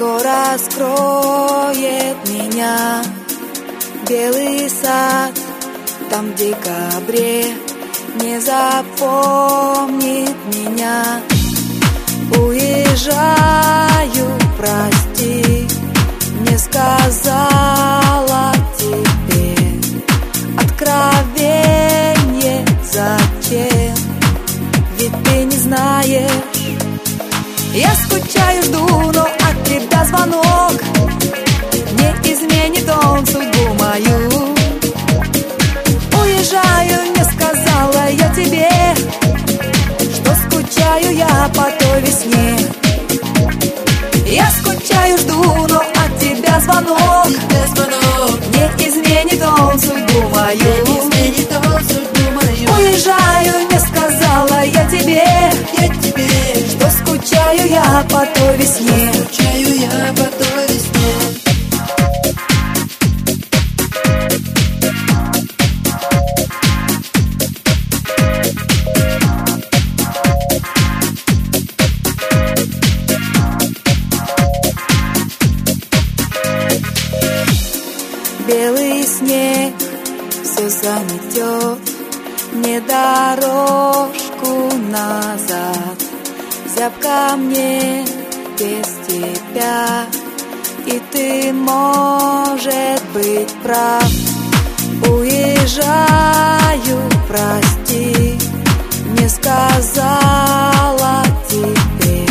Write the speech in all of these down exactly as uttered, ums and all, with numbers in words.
Скоро скроет меня белый сад, там в декабре не запомнит меня. Уезжаю, прости, не сказала тебе откровенье зачем, ведь ты не знаешь. Я скучаю, жду, но от тебя звонок не изменит он судьбу мою. Уезжаю, не сказала я тебе, что скучаю я по той весне. Я скучаю, жду, но от тебя звонок не изменит он судьбу мою. Уезжаю, не сказала я тебе, что скучаю я по той весне. Скучаю я по той весне. Белый снег все заметет, не дорожку назад. Зябко мне без тебя, и ты, может быть, прав. Уезжаю, прости, не сказала тебе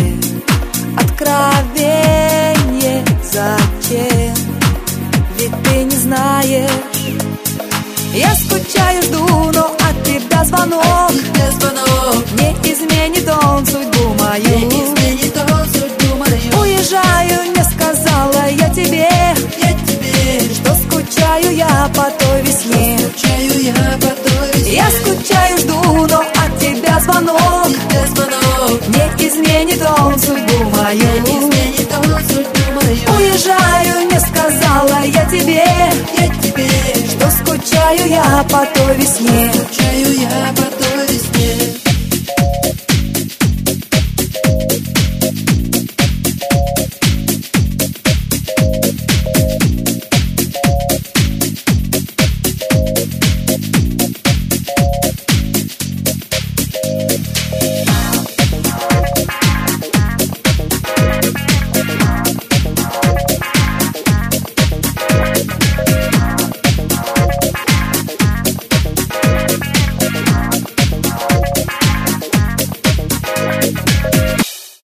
откровенье зачем, ведь ты не знаешь. Я скучаю, жду, но от тебя звонок не изменит он судьбу мою. Уезжаю, не сказала я тебе, что скучаю я по той весне. Я скучаю, жду, но от тебя звонок не изменит он судьбу мою. Уезжаю, не сказала я тебе, что скучаю я по той весне.